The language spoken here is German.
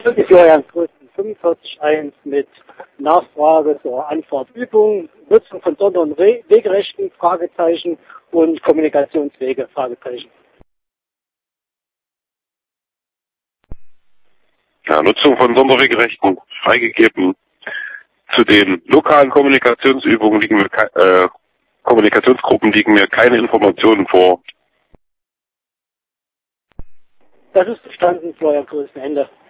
Die Florian Größen 45.1 mit Nachfrage zur Anfahrtübung, Nutzung von Sonder- und Wegerechten, Fragezeichen und Kommunikationswege, Fragezeichen. Ja, Nutzung von Sonderwegrechten freigegeben. Zu den lokalen Kommunikationsübungen Kommunikationsgruppen liegen mir keine Informationen vor. Das ist verstanden, Florian Größen, Ende.